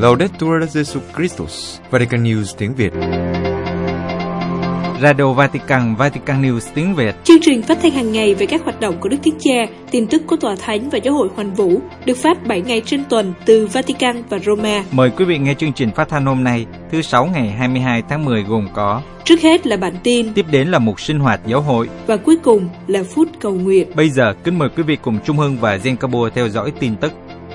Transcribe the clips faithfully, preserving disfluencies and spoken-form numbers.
Laudetur Jesus Christus, Vatican News tiếng Việt. Radio Vatican, Vatican News tiếng Việt. Chương trình phát thanh hàng ngày về các hoạt động của Đức Thánh Cha, tin tức của Tòa Thánh và Giáo hội Hoàn Vũ, được phát bảy ngày trên tuần từ Vatican và Roma. Mời quý vị nghe chương trình phát thanh hôm nay, thứ Sáu ngày hai mươi hai tháng mười gồm có: trước hết là bản tin, tiếp đến là mục sinh hoạt giáo hội và cuối cùng là phút cầu nguyện. Bây giờ kính mời quý vị cùng Trung Hưng và Gen Cabo theo dõi tin tức.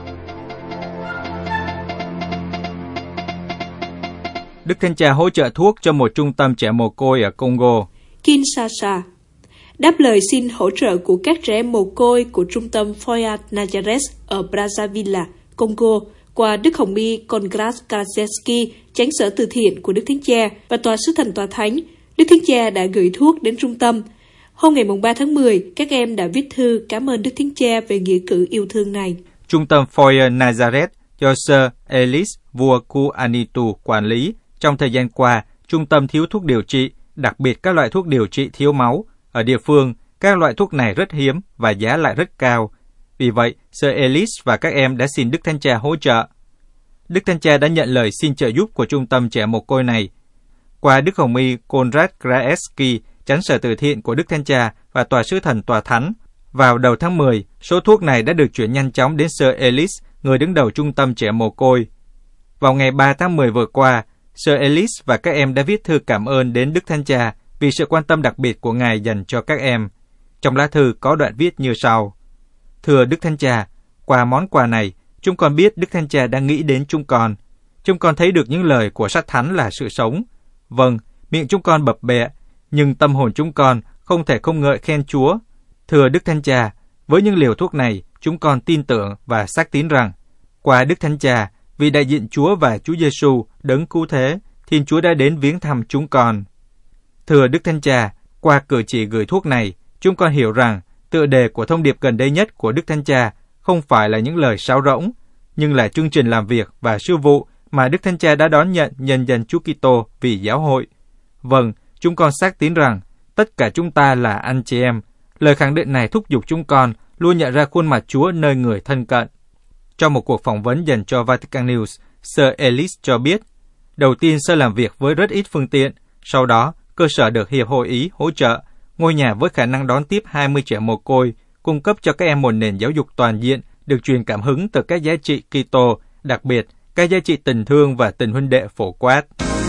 Đức Thánh Cha hỗ trợ thuốc cho một trung tâm trẻ mồ côi ở Congo. Kinshasa đáp lời xin hỗ trợ của các trẻ mồ côi của trung tâm Foyat Nazareth ở Brazzaville, Congo, qua Đức Hồng Y Kongras Krajewski, chánh sở từ thiện của Đức Thánh Cha và Tòa Sứ Thần Tòa Thánh. Đức Thánh Cha đã gửi thuốc đến trung tâm. Hôm ngày ba tháng mười, các em đã viết thư cảm ơn Đức Thánh Cha về nghĩa cử yêu thương này. Trung tâm Foyat Nazareth do Sir Elis Vuokuanitu quản lý. Trong thời gian qua, trung tâm thiếu thuốc điều trị, đặc biệt các loại thuốc điều trị thiếu máu. Ở địa phương, các loại thuốc này rất hiếm và giá lại rất cao. Vì vậy, Sir Elis và các em đã xin Đức Thánh Cha hỗ trợ. Đức Thánh Cha đã nhận lời xin trợ giúp của trung tâm trẻ mồ côi này. Qua Đức Hồng Y Kongras Krajewski, chánh sở từ thiện của Đức Thánh Cha và Tòa Sứ Thần Tòa Thánh, vào đầu tháng mười, số thuốc này đã được chuyển nhanh chóng đến Sir Elis, người đứng đầu trung tâm trẻ mồ côi. Vào ngày ba tháng mười vừa qua, Sir Elis và các em đã viết thư cảm ơn đến Đức Thánh Cha vì sự quan tâm đặc biệt của Ngài dành cho các em. Trong lá thư có đoạn viết như sau: Thưa Đức Thánh Cha, qua món quà này, chúng con biết Đức Thánh Cha đang nghĩ đến chúng con. Chúng con thấy được những lời của Sách Thánh là sự sống. Vâng, miệng chúng con bập bẹ, nhưng tâm hồn chúng con không thể không ngợi khen Chúa. Thưa Đức Thánh Cha, với những liều thuốc này, chúng con tin tưởng và xác tín rằng, qua Đức Thánh Cha, vì đại diện Chúa và Chúa Giêsu đấng cứu thế, Thiên Chúa đã đến viếng thăm chúng con. Thưa Đức Thánh Cha, qua cử chỉ gửi thuốc này, chúng con hiểu rằng tựa đề của thông điệp gần đây nhất của Đức Thánh Cha không phải là những lời sáo rỗng, nhưng là chương trình làm việc và sứ vụ mà Đức Thánh Cha đã đón nhận nhân dân Chúa Kitô vì giáo hội. Vâng, chúng con xác tín rằng tất cả chúng ta là anh chị em. Lời khẳng định này thúc giục chúng con luôn nhận ra khuôn mặt Chúa nơi người thân cận. Trong một cuộc phỏng vấn dành cho Vatican News, Sir Elis cho biết, đầu tiên Sir làm việc với rất ít phương tiện, sau đó cơ sở được Hiệp hội Ý hỗ trợ, ngôi nhà với khả năng đón tiếp hai mươi trẻ mồ côi, cung cấp cho các em một nền giáo dục toàn diện, được truyền cảm hứng từ các giá trị Kitô, đặc biệt các giá trị tình thương và tình huynh đệ phổ quát.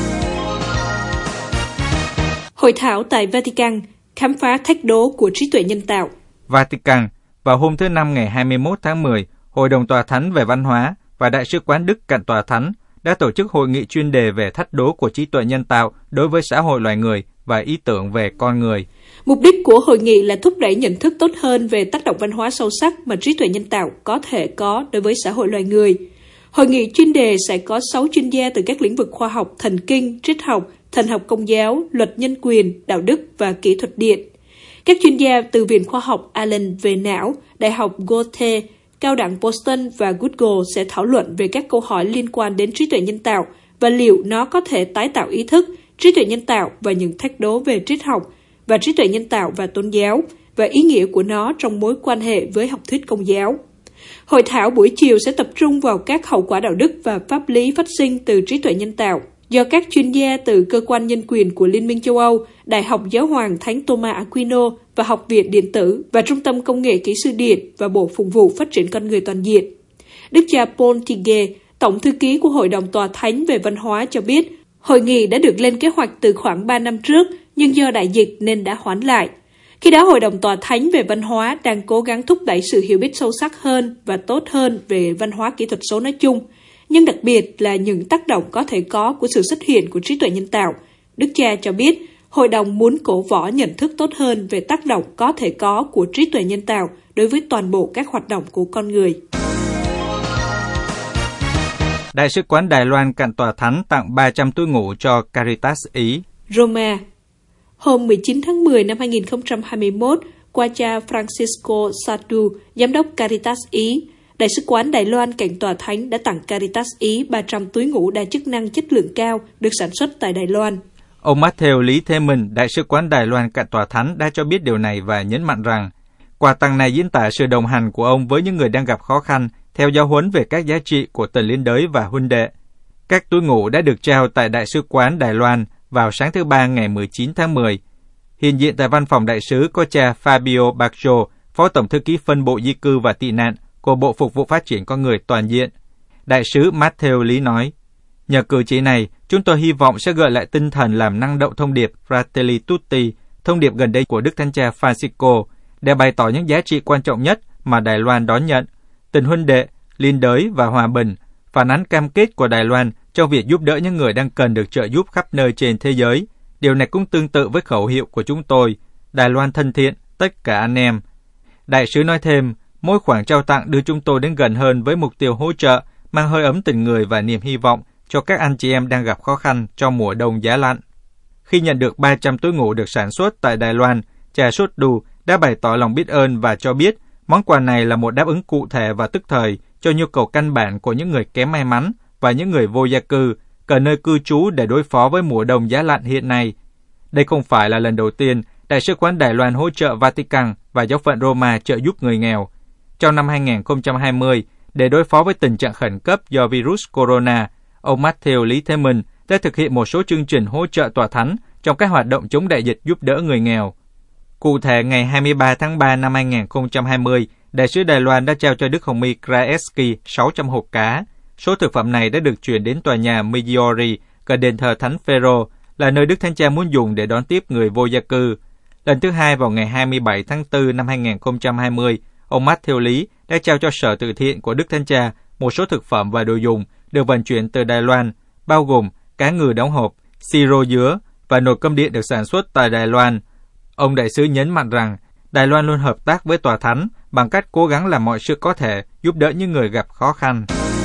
Hội thảo tại Vatican, khám phá thách đố của trí tuệ nhân tạo. Vatican, vào hôm thứ Năm ngày hai mươi mốt tháng mười, Hội đồng Tòa Thánh về Văn hóa và Đại sứ quán Đức cạnh Tòa Thánh đã tổ chức hội nghị chuyên đề về thách đố của trí tuệ nhân tạo đối với xã hội loài người và ý tưởng về con người. Mục đích của hội nghị là thúc đẩy nhận thức tốt hơn về tác động văn hóa sâu sắc mà trí tuệ nhân tạo có thể có đối với xã hội loài người. Hội nghị chuyên đề sẽ có sáu chuyên gia từ các lĩnh vực khoa học, thần kinh, triết học, thần học công giáo, luật nhân quyền, đạo đức và kỹ thuật điện. Các chuyên gia từ Viện Khoa học Allen về não, Đại học Goethe, Cao đẳng Boston và Google sẽ thảo luận về các câu hỏi liên quan đến trí tuệ nhân tạo và liệu nó có thể tái tạo ý thức, trí tuệ nhân tạo và những thách đố về triết học, và trí tuệ nhân tạo và tôn giáo, và ý nghĩa của nó trong mối quan hệ với học thuyết công giáo. Hội thảo buổi chiều sẽ tập trung vào các hậu quả đạo đức và pháp lý phát sinh từ trí tuệ nhân tạo, do các chuyên gia từ Cơ quan Nhân quyền của Liên minh châu Âu, Đại học Giáo hoàng Thánh Thomas Aquino và Học viện Điện tử và Trung tâm Công nghệ Kỹ sư Điện và Bộ Phục vụ Phát triển Con người Toàn diện. Đức cha Paul Tige, Tổng thư ký của Hội đồng Tòa Thánh về Văn hóa cho biết, hội nghị đã được lên kế hoạch từ khoảng ba năm trước, nhưng do đại dịch nên đã hoãn lại. Khi đó, Hội đồng Tòa Thánh về Văn hóa đang cố gắng thúc đẩy sự hiểu biết sâu sắc hơn và tốt hơn về văn hóa kỹ thuật số nói chung, nhưng đặc biệt là những tác động có thể có của sự xuất hiện của trí tuệ nhân tạo. Đức cha cho biết, Hội đồng muốn cổ võ nhận thức tốt hơn về tác động có thể có của trí tuệ nhân tạo đối với toàn bộ các hoạt động của con người. Đại sứ quán Đài Loan cạnh Tòa Thánh tặng ba trăm túi ngủ cho Caritas Ý. Roma. Hôm mười chín tháng mười năm hai nghìn không trăm hai mươi mốt, qua cha Francisco Sadu, giám đốc Caritas Ý, Đại sứ quán Đài Loan cạnh Tòa Thánh đã tặng Caritas Ý ba trăm túi ngủ đa chức năng chất lượng cao được sản xuất tại Đài Loan. Ông Matthew Lý Thế Minh, Đại sứ quán Đài Loan cạnh Tòa Thánh đã cho biết điều này và nhấn mạnh rằng quà tặng này diễn tả sự đồng hành của ông với những người đang gặp khó khăn theo giáo huấn về các giá trị của tình liên đới và huynh đệ. Các túi ngủ đã được trao tại Đại sứ quán Đài Loan vào sáng thứ Ba ngày mười chín tháng mười. Hiện diện tại văn phòng đại sứ có cha Fabio Baccio, Phó Tổng thư ký phân bộ di cư và tị nạn của Bộ Phục vụ Phát triển Con người toàn diện. Đại sứ Matteo Lý nói, nhờ cử chỉ này, chúng tôi hy vọng sẽ gợi lại tinh thần làm năng động thông điệp Fratelli Tutti, thông điệp gần đây của Đức Thánh Cha Francisco, để bày tỏ những giá trị quan trọng nhất mà Đài Loan đón nhận, tình huynh đệ, liên đới và hòa bình, phản ánh cam kết của Đài Loan trong việc giúp đỡ những người đang cần được trợ giúp khắp nơi trên thế giới. Điều này cũng tương tự với khẩu hiệu của chúng tôi, Đài Loan thân thiện, tất cả anh em. Đại sứ nói thêm, mỗi khoản trao tặng đưa chúng tôi đến gần hơn với mục tiêu hỗ trợ, mang hơi ấm tình người và niềm hy vọng cho các anh chị em đang gặp khó khăn trong mùa đông giá lạnh. Khi nhận được ba trăm túi ngủ được sản xuất tại Đài Loan, cha Sốt Đù đã bày tỏ lòng biết ơn và cho biết món quà này là một đáp ứng cụ thể và tức thời cho nhu cầu căn bản của những người kém may mắn và những người vô gia cư, cần nơi cư trú để đối phó với mùa đông giá lạnh hiện nay. Đây không phải là lần đầu tiên Đại sứ quán Đài Loan hỗ trợ Vatican và giáo phận Roma trợ giúp người nghèo. Trong năm hai không hai không, để đối phó với tình trạng khẩn cấp do virus corona, ông Matteo Lý Thế Minh đã thực hiện một số chương trình hỗ trợ tòa thánh trong các hoạt động chống đại dịch giúp đỡ người nghèo. Cụ thể, ngày hai mươi ba tháng ba năm hai không hai không, Đại sứ Đài Loan đã trao cho Đức Hồng Y Kraevsky sáu trăm hộp cá. Số thực phẩm này đã được chuyển đến tòa nhà Midori gần đền thờ Thánh Phêrô, là nơi Đức Thánh Cha muốn dùng để đón tiếp người vô gia cư. Lần thứ hai vào ngày hai mươi bảy tháng tư năm hai không hai không, ông Matteo Lý đã trao cho Sở Từ thiện của Đức Thánh Cha một số thực phẩm và đồ dùng được vận chuyển từ Đài Loan, bao gồm cá ngừ đóng hộp, siro dứa và nồi cơm điện được sản xuất tại Đài Loan. Ông đại sứ nhấn mạnh rằng Đài Loan luôn hợp tác với tòa thánh bằng cách cố gắng làm mọi sự có thể giúp đỡ những người gặp khó khăn.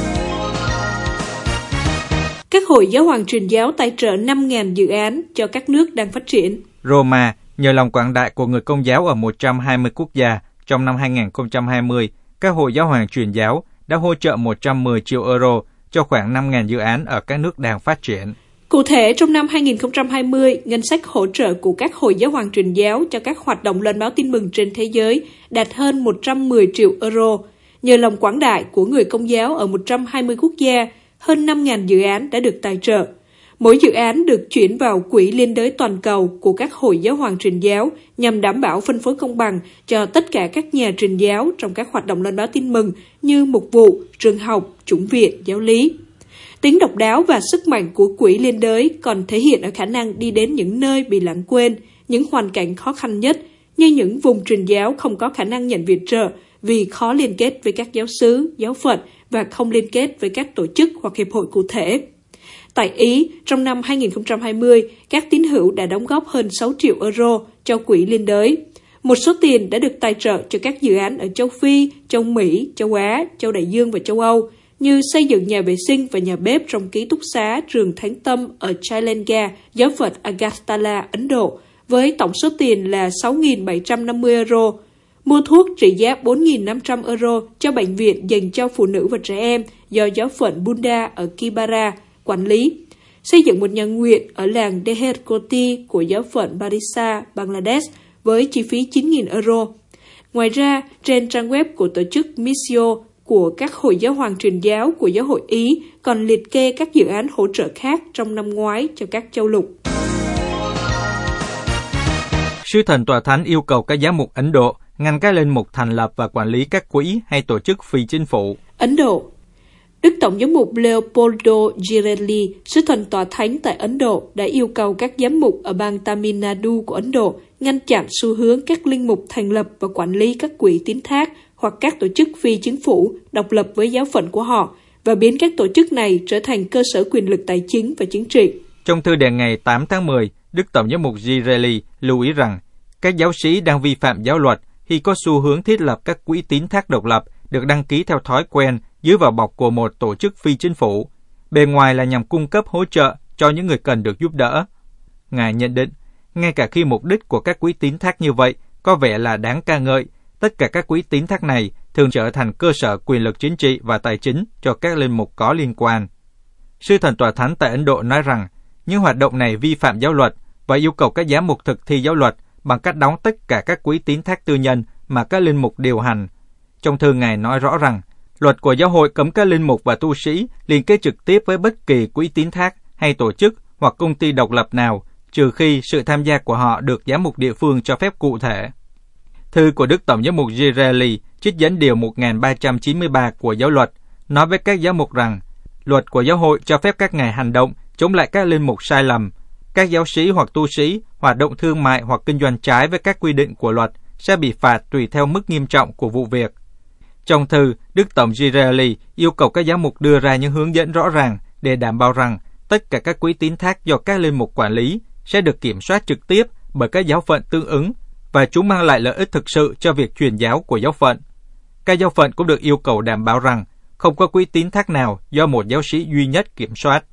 Các hội giáo hoàng truyền giáo tài trợ năm nghìn dự án cho các nước đang phát triển. Roma, nhờ lòng quảng đại của người Công giáo ở một trăm hai mươi quốc gia, trong năm hai không hai không, các hội giáo hoàng truyền giáo đã hỗ trợ một trăm mười triệu euro cho khoảng năm nghìn dự án ở các nước đang phát triển. Cụ thể, trong năm hai không hai không, ngân sách hỗ trợ của các hội giáo hoàng truyền giáo cho các hoạt động loan báo tin mừng trên thế giới đạt hơn một trăm mười triệu euro. Nhờ lòng quảng đại của người Công giáo ở một trăm hai mươi quốc gia, hơn năm nghìn dự án đã được tài trợ. Mỗi dự án được chuyển vào quỹ liên đới toàn cầu của các hội giáo hoàng truyền giáo nhằm đảm bảo phân phối công bằng cho tất cả các nhà truyền giáo trong các hoạt động loan báo tin mừng như mục vụ, trường học, chủng viện, giáo lý. Tính độc đáo và sức mạnh của quỹ liên đới còn thể hiện ở khả năng đi đến những nơi bị lãng quên, những hoàn cảnh khó khăn nhất, như những vùng truyền giáo không có khả năng nhận viện trợ vì khó liên kết với các giáo xứ, giáo phận và không liên kết với các tổ chức hoặc hiệp hội cụ thể. Tại Ý, trong năm hai không hai không, các tín hữu đã đóng góp hơn sáu triệu euro cho quỹ liên đới. Một số tiền đã được tài trợ cho các dự án ở châu Phi, châu Mỹ, châu Á, châu Đại Dương và châu Âu, như xây dựng nhà vệ sinh và nhà bếp trong ký túc xá trường Thánh Tâm ở Chailenga, giáo phận Agartala, Ấn Độ, với tổng số tiền là sáu nghìn bảy trăm năm mươi euro, mua thuốc trị giá bốn nghìn năm trăm euro cho bệnh viện dành cho phụ nữ và trẻ em do giáo phận Bunda ở Kibara quản lý, xây dựng một nhà nguyện ở làng Deherkoti của giáo phận Barisa, Bangladesh với chi phí chín nghìn euro. Ngoài ra, trên trang web của tổ chức Missio của các hội giáo hoàng truyền giáo của giáo hội Ý còn liệt kê các dự án hỗ trợ khác trong năm ngoái cho các châu lục. Sứ thần tòa thánh yêu cầu các giám mục Ấn Độ ngăn các linh mục thành lập và quản lý các quỹ hay tổ chức phi chính phủ. Ấn Độ. Đức Tổng giám mục Leopoldo Girelli, sứ thần tòa thánh tại Ấn Độ, đã yêu cầu các giám mục ở bang Tamil Nadu của Ấn Độ ngăn chặn xu hướng các linh mục thành lập và quản lý các quỹ tín thác hoặc các tổ chức phi chính phủ độc lập với giáo phận của họ và biến các tổ chức này trở thành cơ sở quyền lực tài chính và chính trị. Trong thư đề ngày tám tháng mười, Đức Tổng giám mục Girelli lưu ý rằng các giáo sĩ đang vi phạm giáo luật khi có xu hướng thiết lập các quỹ tín thác độc lập được đăng ký theo thói quen dưới vào bọc của một tổ chức phi chính phủ, bề ngoài là nhằm cung cấp hỗ trợ cho những người cần được giúp đỡ. Ngài nhận định, ngay cả khi mục đích của các quỹ tín thác như vậy có vẻ là đáng ca ngợi, tất cả các quỹ tín thác này thường trở thành cơ sở quyền lực chính trị và tài chính cho các linh mục có liên quan. Sứ thần tòa thánh tại Ấn Độ nói rằng những hoạt động này vi phạm giáo luật và yêu cầu các giám mục thực thi giáo luật bằng cách đóng tất cả các quỹ tín thác tư nhân mà các linh mục điều hành. Trong thư Ngài nói rõ rằng Luật của giáo hội cấm các linh mục và tu sĩ liên kết trực tiếp với bất kỳ quỹ tín thác hay tổ chức hoặc công ty độc lập nào, trừ khi sự tham gia của họ được giám mục địa phương cho phép cụ thể. Thư của Đức Tổng giám mục Girelli trích dẫn điều một nghìn ba trăm chín mươi ba của giáo luật, nói với các giám mục rằng, luật của giáo hội cho phép các ngài hành động chống lại các linh mục sai lầm. Các giáo sĩ hoặc tu sĩ hoạt động thương mại hoặc kinh doanh trái với các quy định của luật sẽ bị phạt tùy theo mức nghiêm trọng của vụ việc. Trong thư, Đức Tổng Girelli yêu cầu các giám mục đưa ra những hướng dẫn rõ ràng để đảm bảo rằng tất cả các quỹ tín thác do các linh mục quản lý sẽ được kiểm soát trực tiếp bởi các giáo phận tương ứng và chúng mang lại lợi ích thực sự cho việc truyền giáo của giáo phận. Các giáo phận cũng được yêu cầu đảm bảo rằng không có quỹ tín thác nào do một giáo sĩ duy nhất kiểm soát.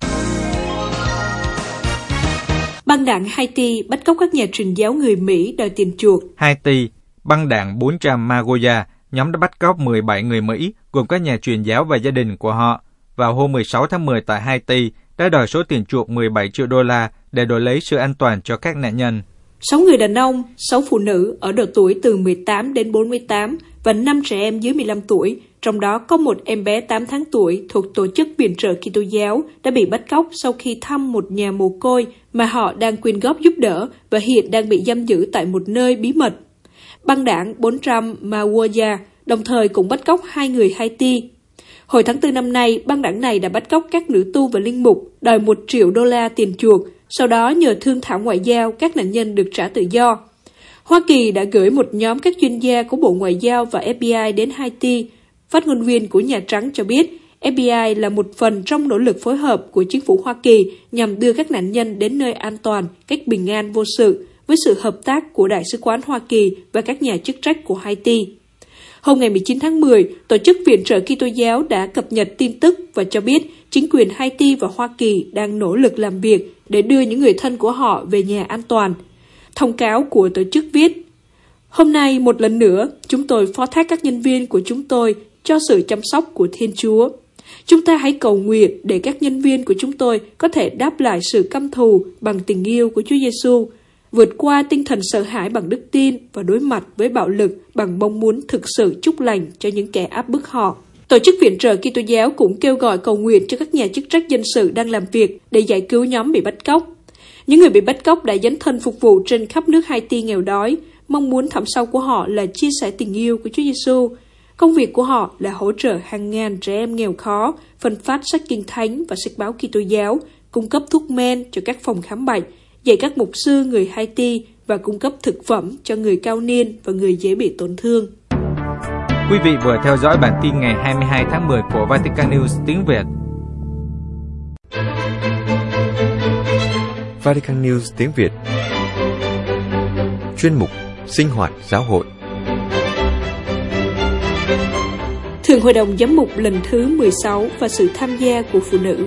Băng đảng Haiti bắt cóc các nhà truyền giáo người Mỹ đòi tiền chuộc. Haiti, băng đảng bốn trăm Magoya, nhóm đã bắt cóc mười bảy người Mỹ, gồm các nhà truyền giáo và gia đình của họ, vào hôm mười sáu tháng mười tại Haiti, đã đòi số tiền chuộc mười bảy triệu đô la để đổi lấy sự an toàn cho các nạn nhân. sáu người đàn ông, sáu phụ nữ ở độ tuổi từ mười tám đến bốn mươi tám và năm trẻ em dưới mười lăm tuổi, trong đó có một em bé tám tháng tuổi thuộc tổ chức viện trợ Kitô giáo đã bị bắt cóc sau khi thăm một nhà mồ côi mà họ đang quyên góp giúp đỡ và hiện đang bị giam giữ tại một nơi bí mật. Băng đảng bốn trăm Magoya đồng thời cũng bắt cóc hai người Haiti. Hồi tháng tư năm nay, băng đảng này đã bắt cóc các nữ tu và linh mục, đòi một triệu đô la tiền chuộc, sau đó nhờ thương thảo ngoại giao các nạn nhân được trả tự do. Hoa Kỳ đã gửi một nhóm các chuyên gia của Bộ Ngoại giao và ép bê i đến Haiti. Phát ngôn viên của Nhà Trắng cho biết, ép bê i là một phần trong nỗ lực phối hợp của chính phủ Hoa Kỳ nhằm đưa các nạn nhân đến nơi an toàn, cách bình an vô sự, với sự hợp tác của Đại sứ quán Hoa Kỳ và các nhà chức trách của Haiti. Hôm ngày mười chín tháng mười, Tổ chức Viện trợ Kitô giáo đã cập nhật tin tức và cho biết chính quyền Haiti và Hoa Kỳ đang nỗ lực làm việc để đưa những người thân của họ về nhà an toàn. Thông cáo của tổ chức viết, hôm nay một lần nữa, chúng tôi phó thác các nhân viên của chúng tôi cho sự chăm sóc của Thiên Chúa. Chúng ta hãy cầu nguyện để các nhân viên của chúng tôi có thể đáp lại sự căm thù bằng tình yêu của Chúa Giêsu, vượt qua tinh thần sợ hãi bằng đức tin và đối mặt với bạo lực bằng mong muốn thực sự chúc lành cho những kẻ áp bức họ. Tổ chức Viện trợ Kitô giáo cũng kêu gọi cầu nguyện cho các nhà chức trách dân sự đang làm việc để giải cứu nhóm bị bắt cóc. Những người bị bắt cóc đã dấn thân phục vụ trên khắp nước Haiti nghèo đói, mong muốn thẳm sâu của họ là chia sẻ tình yêu của Chúa Giêsu. Công việc của họ là hỗ trợ hàng ngàn trẻ em nghèo khó, phân phát sách Kinh Thánh và sách báo Kitô giáo, cung cấp thuốc men cho các phòng khám bệnh, dạy các mục sư người Haiti và cung cấp thực phẩm cho người cao niên và người dễ bị tổn thương. Quý vị vừa theo dõi bản tin ngày hai mươi hai tháng mười của Vatican News tiếng Việt. Vatican News tiếng Việt. Chuyên mục Sinh hoạt giáo hội. Thường Hội đồng Giám mục lần thứ mười sáu và sự tham gia của phụ nữ.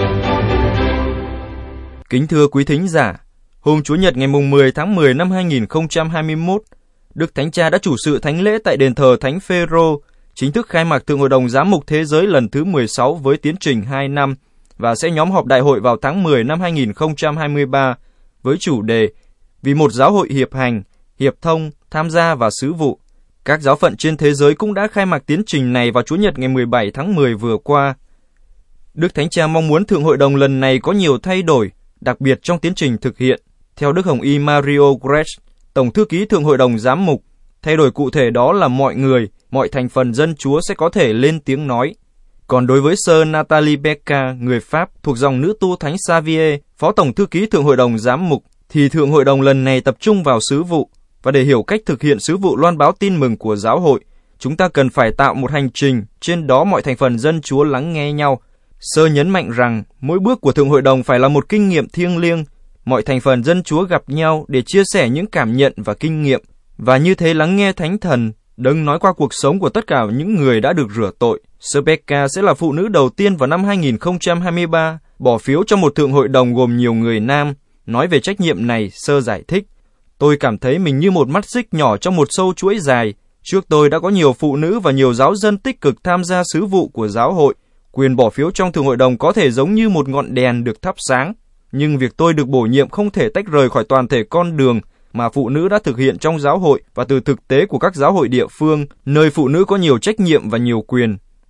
Kính thưa quý thính giả, hôm Chủ nhật ngày mười tháng mười năm hai nghìn không trăm hai mươi mốt, Đức Thánh Cha đã chủ sự thánh lễ tại đền thờ Thánh Phêrô, chính thức khai mạc Thượng Hội đồng Giám mục Thế giới lần thứ mười sáu với tiến trình hai năm và sẽ nhóm họp đại hội vào tháng mười năm hai nghìn không trăm hai mươi ba với chủ đề Vì một giáo hội hiệp hành, hiệp thông, tham gia và sứ vụ. Các giáo phận trên thế giới cũng đã khai mạc tiến trình này vào Chủ nhật ngày mười bảy tháng mười vừa qua. Đức Thánh Cha mong muốn Thượng Hội đồng lần này có nhiều thay đổi, đặc biệt trong tiến trình thực hiện. Theo Đức Hồng Y Mario Gretsch, Tổng thư ký Thượng Hội đồng Giám mục, thay đổi cụ thể đó là mọi người, mọi thành phần dân Chúa sẽ có thể lên tiếng nói. Còn đối với Sơ Nathalie Becca, người Pháp thuộc dòng nữ tu Thánh Xavier, Phó Tổng thư ký Thượng Hội đồng Giám mục, thì Thượng Hội đồng lần này tập trung vào sứ vụ. Và để hiểu cách thực hiện sứ vụ loan báo tin mừng của giáo hội, chúng ta cần phải tạo một hành trình, trên đó mọi thành phần dân Chúa lắng nghe nhau. Sơ nhấn mạnh rằng mỗi bước của Thượng Hội đồng phải là một kinh nghiệm thiêng liêng. Mọi thành phần dân Chúa gặp nhau để chia sẻ những cảm nhận và kinh nghiệm, và như thế lắng nghe Thánh Thần, Đấng nói qua cuộc sống của tất cả những người đã được rửa tội. Sơ Becca sẽ là phụ nữ đầu tiên vào năm hai nghìn không trăm hai mươi ba bỏ phiếu cho một Thượng Hội đồng gồm nhiều người nam. Nói về trách nhiệm này, Sơ giải thích: Tôi cảm thấy mình như một mắt xích nhỏ trong một sâu chuỗi dài. Trước tôi đã có nhiều phụ nữ và nhiều giáo dân tích cực tham gia sứ vụ của giáo hội. Quyền bỏ phiếu trong Thượng Hội đồng có thể giống như một ngọn đèn được thắp sáng. Nhưng việc tôi được bổ nhiệm không thể tách rời khỏi toàn thể con đường mà phụ nữ đã thực hiện trong giáo hội và từ thực tế của các giáo hội địa phương, nơi phụ nữ có nhiều trách nhiệm và nhiều quyền.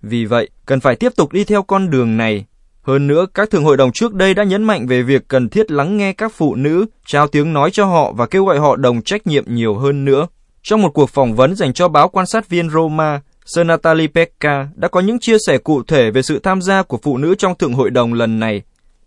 Vì vậy, cần phải tiếp tục đi theo con đường này. Hơn nữa, các thượng hội đồng trước đây đã nhấn mạnh về việc cần thiết lắng nghe các phụ nữ, trao tiếng nói cho họ và kêu gọi họ đồng trách nhiệm nhiều hơn nữa. Trong một cuộc phỏng vấn dành cho báo quan sát viên Roma, Sir Natalie Pekka đã có những chia sẻ cụ thể về sự tham gia của phụ nữ trong thượng hội đồng lần này.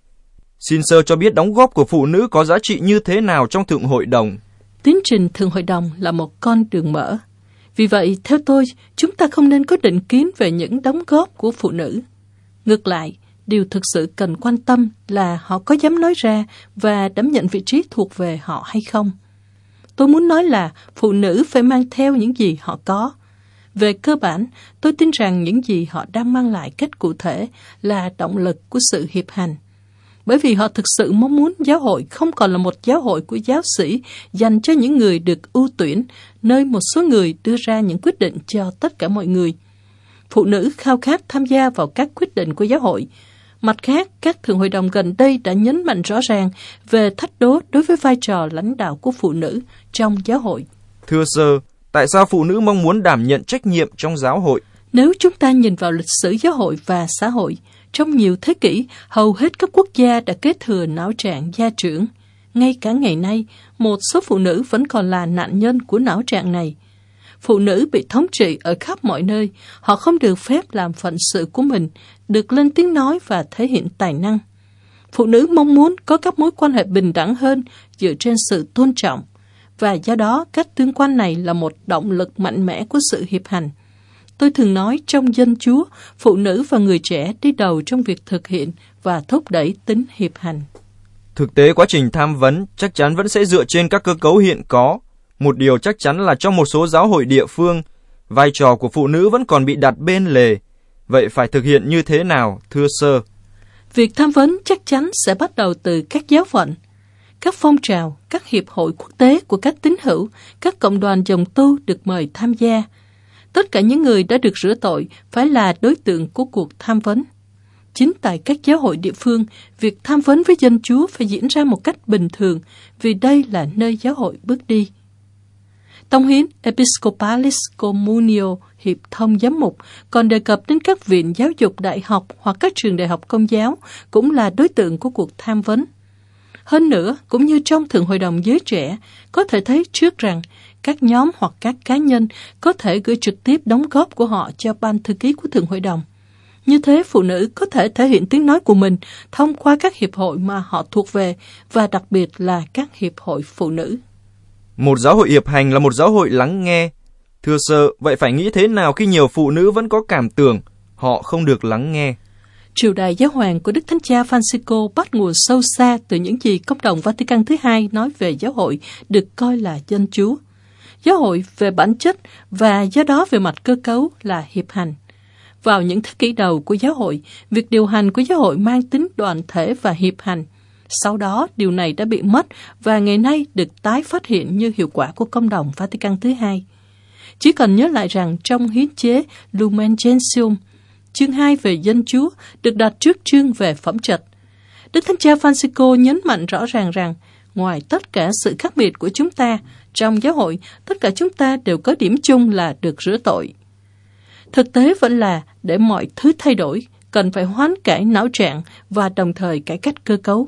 Xin Sir cho biết đóng góp của phụ nữ có giá trị như thế nào trong thượng hội đồng? Tiến trình thượng hội đồng là một con đường mở. Vì vậy, theo tôi, chúng ta không nên có định kiến về những đóng góp của phụ nữ. Ngược lại, điều thực sự cần quan tâm là họ có dám nói ra và đảm nhận vị trí thuộc về họ hay không. Tôi muốn nói là phụ nữ phải mang theo những gì họ có. Về cơ bản, tôi tin rằng những gì họ đang mang lại cách cụ thể là động lực của sự hiệp hành. Bởi vì họ thực sự mong muốn giáo hội không còn là một giáo hội của giáo sĩ dành cho những người được ưu tuyển, nơi một số người đưa ra những quyết định cho tất cả mọi người. Phụ nữ khao khát tham gia vào các quyết định của giáo hội. Mặt khác, các thượng hội đồng gần đây đã nhấn mạnh rõ ràng về thách đố đối với vai trò lãnh đạo của phụ nữ trong giáo hội. Thưa Sir, tại sao phụ nữ mong muốn đảm nhận trách nhiệm trong giáo hội? Nếu chúng ta nhìn vào lịch sử giáo hội và xã hội, trong nhiều thế kỷ, hầu hết các quốc gia đã kế thừa não trạng gia trưởng. Ngay cả ngày nay, một số phụ nữ vẫn còn là nạn nhân của não trạng này. Phụ nữ bị thống trị ở khắp mọi nơi, họ không được phép làm phận sự của mình, được lên tiếng nói và thể hiện tài năng. Phụ nữ mong muốn có các mối quan hệ bình đẳng hơn dựa trên sự tôn trọng, và do đó cách tương quan này là một động lực mạnh mẽ của sự hiệp hành. Tôi thường nói trong dân Chúa, phụ nữ và người trẻ đi đầu trong việc thực hiện và thúc đẩy tính hiệp hành. Thực tế, quá trình tham vấn chắc chắn vẫn sẽ dựa trên các cơ cấu hiện có. Một điều chắc chắn là trong một số giáo hội địa phương, vai trò của phụ nữ vẫn còn bị đặt bên lề. Vậy phải thực hiện như thế nào, thưa Sir? Việc tham vấn chắc chắn sẽ bắt đầu từ các giáo phận, các phong trào, các hiệp hội quốc tế của các tín hữu, các cộng đoàn dòng tu được mời tham gia. Tất cả những người đã được rửa tội phải là đối tượng của cuộc tham vấn. Chính tại các giáo hội địa phương, việc tham vấn với dân Chúa phải diễn ra một cách bình thường, vì đây là nơi giáo hội bước đi. Tông hiến Episcopalis Communio, hiệp thông giám mục, còn đề cập đến các viện giáo dục đại học hoặc các trường đại học công giáo cũng là đối tượng của cuộc tham vấn. Hơn nữa, cũng như trong Thượng Hội đồng Giới Trẻ, có thể thấy trước rằng các nhóm hoặc các cá nhân có thể gửi trực tiếp đóng góp của họ cho ban thư ký của Thượng Hội đồng. Như thế, phụ nữ có thể thể hiện tiếng nói của mình thông qua các hiệp hội mà họ thuộc về, và đặc biệt là các hiệp hội phụ nữ. Một giáo hội hiệp hành là một giáo hội lắng nghe. Thưa Sir, vậy phải nghĩ thế nào khi nhiều phụ nữ vẫn có cảm tưởng họ không được lắng nghe? Triều đại giáo hoàng của Đức Thánh Cha Francisco bắt nguồn sâu xa từ những gì Công đồng Vatican thứ hai nói về giáo hội được coi là dân Chúa. Giáo hội về bản chất và do đó về mặt cơ cấu là hiệp hành. Vào những thế kỷ đầu của giáo hội, việc điều hành của giáo hội mang tính đoàn thể và hiệp hành. Sau đó, điều này đã bị mất và ngày nay được tái phát hiện như hiệu quả của Công đồng Vatican thứ hai. Chỉ cần nhớ lại rằng trong hiến chế Lumen Gentium, chương hai về dân Chúa được đặt trước chương về phẩm trật. Đức Thánh Cha Francisco nhấn mạnh rõ ràng rằng, ngoài tất cả sự khác biệt của chúng ta, trong giáo hội, tất cả chúng ta đều có điểm chung là được rửa tội. Thực tế vẫn là, để mọi thứ thay đổi, cần phải hoán cải não trạng và đồng thời cải cách cơ cấu.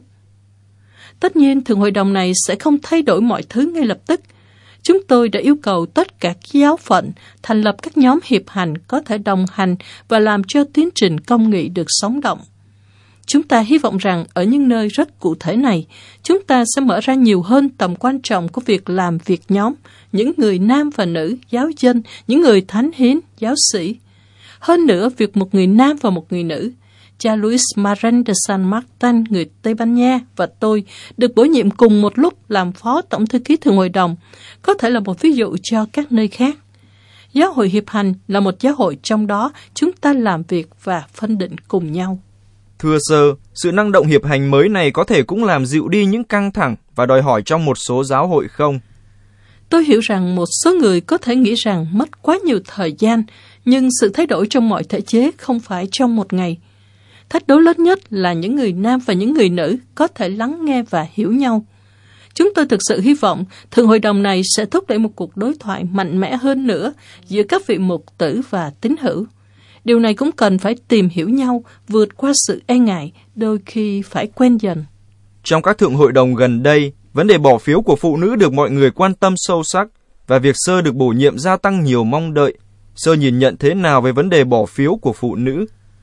Tất nhiên, Thượng Hội đồng này sẽ không thay đổi mọi thứ ngay lập tức. Chúng tôi đã yêu cầu tất cả các giáo phận thành lập các nhóm hiệp hành có thể đồng hành và làm cho tiến trình công nghị được sống động. Chúng ta hy vọng rằng ở những nơi rất cụ thể này, chúng ta sẽ mở ra nhiều hơn tầm quan trọng của việc làm việc nhóm, những người nam và nữ, giáo dân, những người thánh hiến, giáo sĩ. Hơn nữa, việc một người nam và một người nữ, cha Luis Marin de San Martin, người Tây Ban Nha, và tôi được bổ nhiệm cùng một lúc làm phó tổng thư ký Thượng Hội đồng, có thể là một ví dụ cho các nơi khác. Giáo hội hiệp hành là một giáo hội trong đó chúng ta làm việc và phân định cùng nhau. Thưa Sir, sự năng động hiệp hành mới này có thể cũng làm dịu đi những căng thẳng và đòi hỏi trong một số giáo hội không? Tôi hiểu rằng một số người có thể nghĩ rằng mất quá nhiều thời gian, nhưng sự thay đổi trong mọi thể chế không phải trong một ngày. Thách đố lớn nhất là những người nam và những người nữ có thể lắng nghe và hiểu nhau. Chúng tôi thực sự hy vọng Thượng Hội đồng này sẽ thúc đẩy một cuộc đối thoại mạnh mẽ hơn nữa giữa các vị mục tử và tín hữu. Điều này cũng cần phải tìm hiểu nhau, vượt qua sự e ngại, đôi khi phải quen dần. Trong các thượng hội đồng gần đây, vấn đề bỏ phiếu của phụ nữ được mọi người quan tâm sâu sắc, và việc Sơ được bổ nhiệm gia tăng nhiều mong đợi. Sơ nhìn nhận thế nào về vấn đề bỏ phiếu của phụ nữ?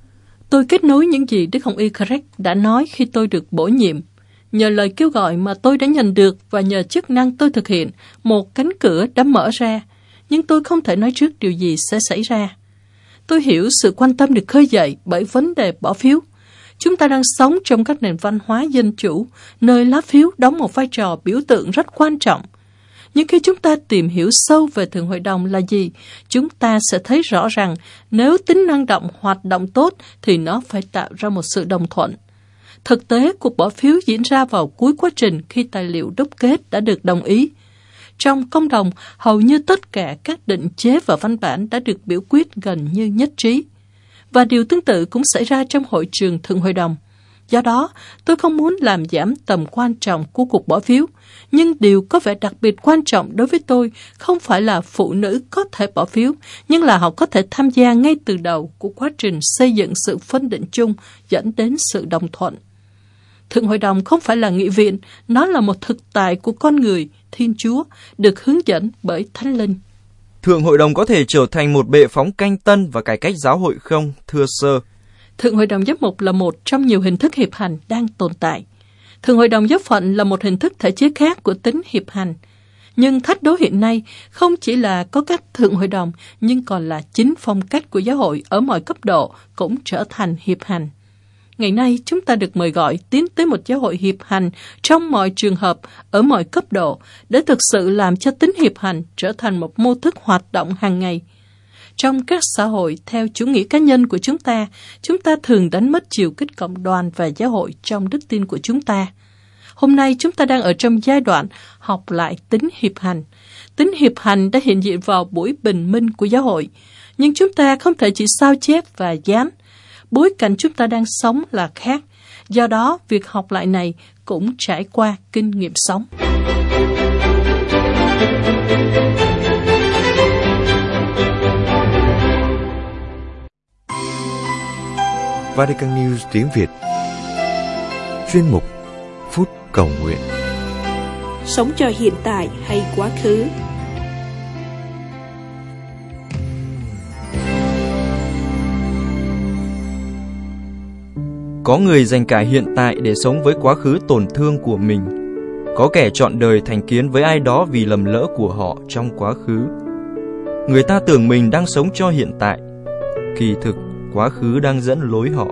Tôi kết nối những gì Đức Hồng Y Craig đã nói khi tôi được bổ nhiệm. Nhờ lời kêu gọi mà tôi đã nhận được và nhờ chức năng tôi thực hiện, một cánh cửa đã mở ra, nhưng tôi không thể nói trước điều gì sẽ xảy ra. Tôi hiểu sự quan tâm được khơi dậy bởi vấn đề bỏ phiếu. Chúng ta đang sống trong các nền văn hóa dân chủ, nơi lá phiếu đóng một vai trò biểu tượng rất quan trọng. Nhưng khi chúng ta tìm hiểu sâu về Thượng Hội đồng là gì, chúng ta sẽ thấy rõ rằng nếu tính năng động hoạt động tốt thì nó phải tạo ra một sự đồng thuận. Thực tế, cuộc bỏ phiếu diễn ra vào cuối quá trình khi tài liệu đúc kết đã được đồng ý. Trong công đồng, hầu như tất cả các định chế và văn bản đã được biểu quyết gần như nhất trí. Và điều tương tự cũng xảy ra trong hội trường Thượng Hội đồng. Do đó, tôi không muốn làm giảm tầm quan trọng của cuộc bỏ phiếu, nhưng điều có vẻ đặc biệt quan trọng đối với tôi không phải là phụ nữ có thể bỏ phiếu, nhưng là họ có thể tham gia ngay từ đầu của quá trình xây dựng sự phân định chung dẫn đến sự đồng thuận. Thượng Hội đồng không phải là nghị viện, nó là một thực tại của con người, Thiên Chúa, được hướng dẫn bởi Thánh Linh. Thượng Hội đồng có thể trở thành một bệ phóng canh tân và cải cách giáo hội không, thưa Sơ? Thượng Hội đồng Giám mục là một trong nhiều hình thức hiệp hành đang tồn tại. Thượng Hội đồng Giáo phận là một hình thức thể chế khác của tính hiệp hành. Nhưng thách đố hiện nay không chỉ là có các Thượng Hội đồng, nhưng còn là chính phong cách của giáo hội ở mọi cấp độ cũng trở thành hiệp hành. Ngày nay, chúng ta được mời gọi tiến tới một giáo hội hiệp hành trong mọi trường hợp, ở mọi cấp độ, để thực sự làm cho tính hiệp hành trở thành một mô thức hoạt động hàng ngày. Trong các xã hội theo chủ nghĩa cá nhân của chúng ta, chúng ta thường đánh mất chiều kích cộng đoàn và giáo hội trong đức tin của chúng ta. Hôm nay chúng ta đang ở trong giai đoạn học lại tính hiệp hành. Tính hiệp hành đã hiện diện vào buổi bình minh của giáo hội, nhưng chúng ta không thể chỉ sao chép và dán. Bối cảnh chúng ta đang sống là khác, do đó việc học lại này cũng trải qua kinh nghiệm sống. Vatican News tiếng Việt. Chuyên mục Phút Cầu Nguyện. Sống cho hiện tại hay quá khứ? Có người dành cả hiện tại để sống với quá khứ tổn thương của mình. Có kẻ chọn đời thành kiến với ai đó vì lầm lỡ của họ trong quá khứ. Người ta tưởng mình đang sống cho hiện tại, kỳ thực quá khứ đang dẫn lối họ.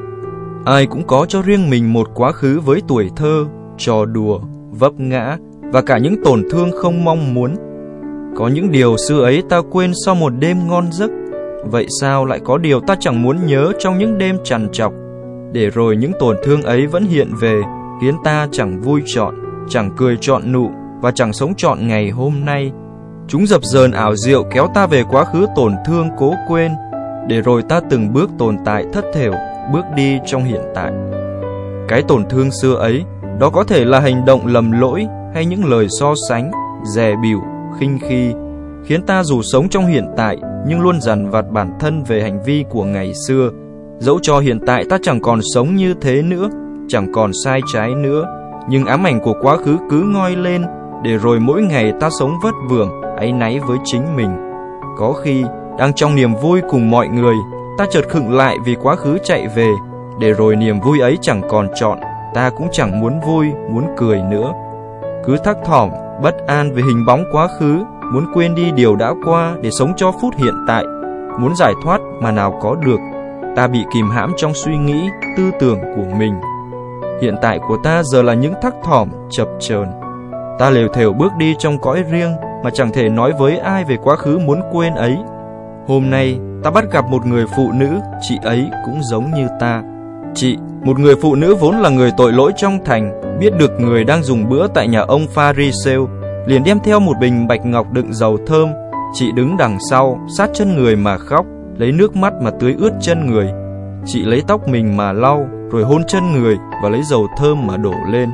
Ai cũng có cho riêng mình một quá khứ với tuổi thơ, trò đùa, vấp ngã và cả những tổn thương không mong muốn. Có những điều xưa ấy ta quên sau một đêm ngon giấc. Vậy sao lại có điều ta chẳng muốn nhớ trong những đêm trằn trọc, để rồi những tổn thương ấy vẫn hiện về, khiến ta chẳng vui trọn, chẳng cười trọn nụ và chẳng sống trọn ngày hôm nay. Chúng dập dờn ảo diệu kéo ta về quá khứ tổn thương cố quên, để rồi ta từng bước tồn tại thất thểu, bước đi trong hiện tại. Cái tổn thương xưa ấy, đó có thể là hành động lầm lỗi hay những lời so sánh, dè bỉu, khinh khi, khiến ta dù sống trong hiện tại nhưng luôn dằn vặt bản thân về hành vi của ngày xưa. Dẫu cho hiện tại ta chẳng còn sống như thế nữa, chẳng còn sai trái nữa, nhưng ám ảnh của quá khứ cứ ngoi lên, để rồi mỗi ngày ta sống vất vưởng, áy náy với chính mình. Có khi, đang trong niềm vui cùng mọi người, ta chợt khựng lại vì quá khứ chạy về, để rồi niềm vui ấy chẳng còn trọn, ta cũng chẳng muốn vui, muốn cười nữa. Cứ thắc thỏm, bất an về hình bóng quá khứ, muốn quên đi điều đã qua để sống cho phút hiện tại, muốn giải thoát mà nào có được. Ta bị kìm hãm trong suy nghĩ, tư tưởng của mình. Hiện tại của ta giờ là những thắc thỏm, chập chờn. Ta lều thều bước đi trong cõi riêng mà chẳng thể nói với ai về quá khứ muốn quên ấy. Hôm nay, ta bắt gặp một người phụ nữ, chị ấy cũng giống như ta. Chị, một người phụ nữ vốn là người tội lỗi trong thành, biết được người đang dùng bữa tại nhà ông Pha-ri-sêu, liền đem theo một bình bạch ngọc đựng dầu thơm. Chị đứng đằng sau, sát chân người mà khóc, lấy nước mắt mà tưới ướt chân người. Chị lấy tóc mình mà lau, rồi hôn chân người và lấy dầu thơm mà đổ lên.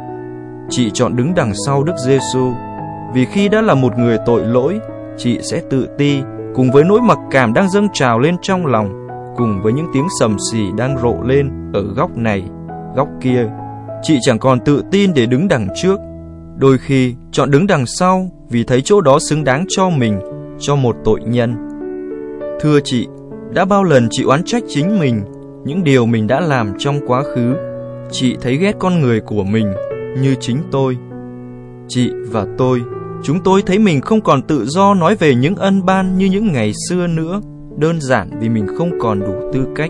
Chị chọn đứng đằng sau Đức Giêsu, vì khi đã là một người tội lỗi, chị sẽ tự ti cùng với nỗi mặc cảm đang dâng trào lên trong lòng, cùng với những tiếng sầm xì đang rộ lên ở góc này, góc kia. Chị chẳng còn tự tin để đứng đằng trước. Đôi khi chọn đứng đằng sau vì thấy chỗ đó xứng đáng cho mình, cho một tội nhân. Thưa chị, đã bao lần chị oán trách chính mình, những điều mình đã làm trong quá khứ. Chị thấy ghét con người của mình như chính tôi. Chị và tôi, chúng tôi thấy mình không còn tự do nói về những ân ban như những ngày xưa nữa, đơn giản vì mình không còn đủ tư cách.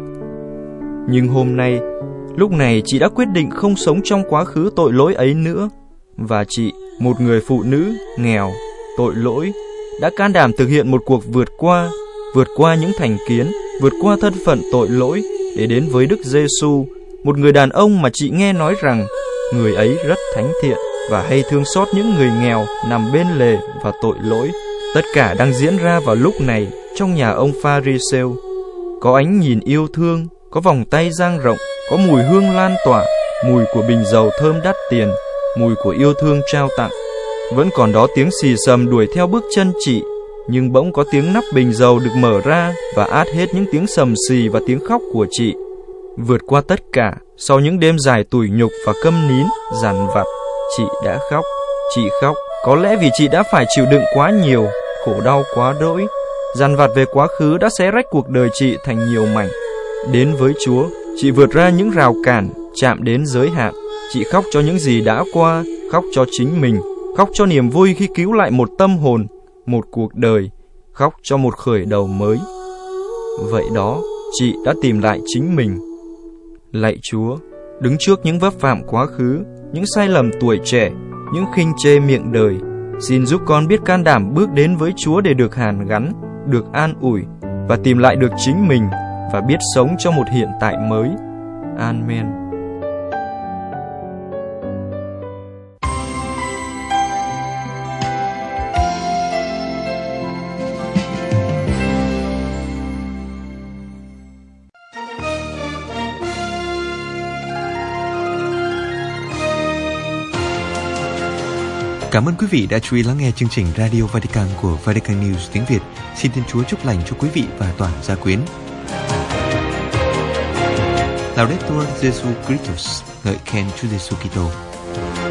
Nhưng hôm nay, lúc này chị đã quyết định không sống trong quá khứ tội lỗi ấy nữa. Và chị, một người phụ nữ nghèo, tội lỗi, đã can đảm thực hiện một cuộc vượt qua, vượt qua những thành kiến, vượt qua thân phận tội lỗi để đến với Đức Giêsu, một người đàn ông mà chị nghe nói rằng người ấy rất thánh thiện và hay thương xót những người nghèo nằm bên lề và tội lỗi. Tất cả đang diễn ra vào lúc này trong nhà ông Pha-ri-sêu. Có ánh nhìn yêu thương, có vòng tay dang rộng, có mùi hương lan tỏa, mùi của bình dầu thơm đắt tiền, mùi của yêu thương trao tặng. Vẫn còn đó tiếng xì xầm đuổi theo bước chân chị, nhưng bỗng có tiếng nắp bình dầu được mở ra và át hết những tiếng sầm xì và tiếng khóc của chị. Vượt qua tất cả, sau những đêm dài tủi nhục và câm nín, dằn vặt, chị đã khóc. Chị khóc, có lẽ vì chị đã phải chịu đựng quá nhiều, khổ đau quá đỗi. Dằn vặt về quá khứ đã xé rách cuộc đời chị thành nhiều mảnh. Đến với Chúa, chị vượt ra những rào cản, chạm đến giới hạn. Chị khóc cho những gì đã qua, khóc cho chính mình, khóc cho niềm vui khi cứu lại một tâm hồn, một cuộc đời, khóc cho một khởi đầu mới. Vậy đó, chị đã tìm lại chính mình. Lạy Chúa, đứng trước những vấp phạm quá khứ, những sai lầm tuổi trẻ, những khinh chê miệng đời, xin giúp con biết can đảm bước đến với Chúa để được hàn gắn, được an ủi và tìm lại được chính mình và biết sống trong một hiện tại mới. Amen. Cảm ơn quý vị đã chú ý lắng nghe chương trình Radio Vatican của Vatican News tiếng Việt. Xin Thiên Chúa chúc lành cho quý vị và toàn gia quyến. Laudetur Jesu Christus, ngợi khen Chúa Giêsu Kitô.